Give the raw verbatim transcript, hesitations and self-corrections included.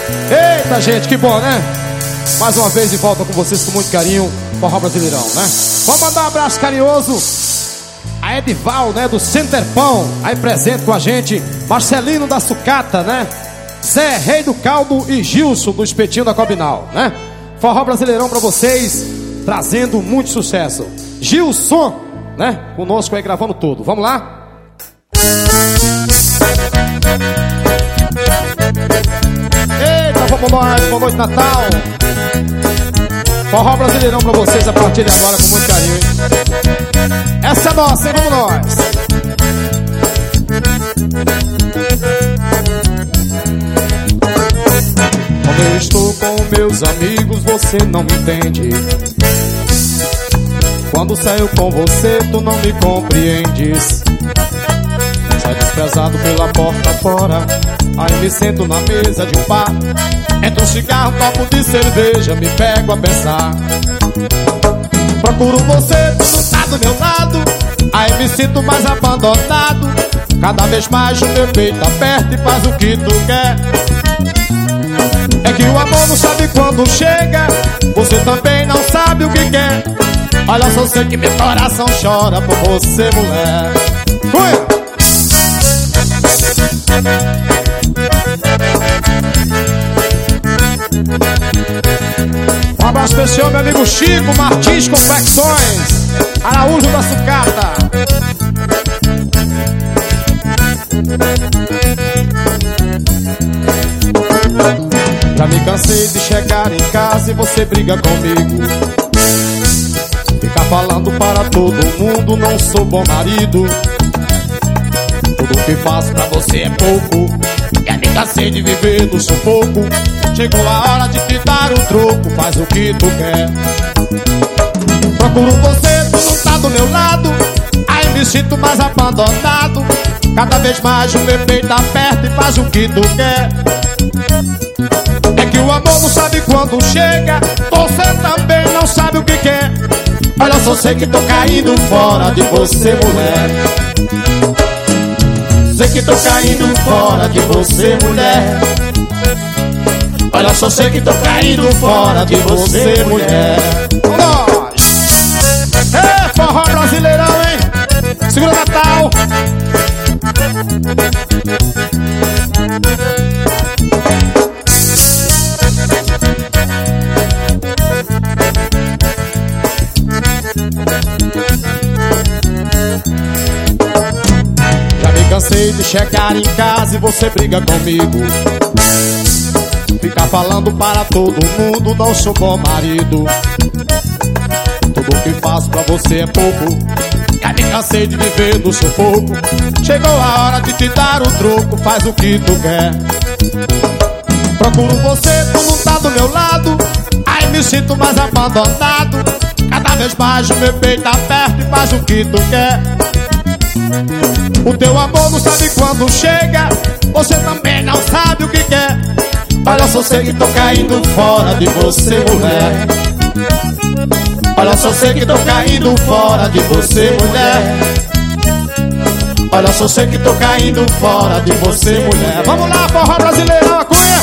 Eita, gente, que bom, né? Mais uma vez de volta com vocês com muito carinho, Forró Brasileirão, né? Vamos mandar um abraço carinhoso a Edival, né, do Centerpão, aí presente com a gente, Marcelino da Sucata, né? Zé, Rei do Caldo e Gilson do Espetinho da Cobinal, né? Forró Brasileirão pra vocês, trazendo muito sucesso. Gilson, né? Conosco aí gravando tudo. Vamos lá? Eita, vamos nós, boa noite, Natal. Forró Brasileirão pra vocês a partir de agora com muito carinho, hein? Essa é nossa, hein? Vamos nós. Quando eu estou com meus amigos, você não me entende. Quando saio com você, tu não me compreendes. Sai desprezado pela porta fora, aí me sento na mesa de um bar. Entre um cigarro, um copo de cerveja, me pego a pensar. Procuro você, tu não tá do meu lado, aí me sinto mais abandonado. Cada vez mais o meu peito aperta e faz o que tu quer. É que o amor não sabe quando chega, você também não sabe o que quer. Olha, só sei que meu coração chora por você, mulher. Fui! Um abraço especial, meu amigo Chico Martins Confecções, Araújo da Sucata. Já me cansei de chegar em casa e você briga comigo. Fica falando para todo mundo, não sou bom marido. Tudo que faço pra você é pouco. Já me cansei de viver no sufoco. Chegou a hora de te dar o troco, faz o que tu quer. Procuro você, tu não tá do meu lado, aí me sinto mais abandonado. Cada vez mais o meu peito aperta e faz o que tu quer. É que o amor não sabe quando chega, você também não sabe o que quer. Olha, só sei que tô caindo fora de você, mulher. Sei que tô caindo fora de você, mulher. Olha, só sei que tô caindo fora de você, mulher. Nós! É Forró Brasileirão, hein? Segura Natal! Já me cansei de chegar em casa e você briga comigo. Fica falando para todo mundo, não sou bom marido. Tudo que faço pra você é pouco. Já me cansei de viver no sufoco. Chegou a hora de te dar o troco, faz o que tu quer. Procuro você, tu não tá do meu lado, aí me sinto mais abandonado. Cada vez mais o meu peito aperta e faz o que tu quer. O teu amor não sabe quando chega, você também não sabe o que quer. Olha, só sei que tô caindo fora de você, mulher. Olha, só sei que tô caindo fora de você, mulher. Olha, só sei que tô caindo fora de você, mulher. Vamos lá, Forró Brasileirão, a cunha!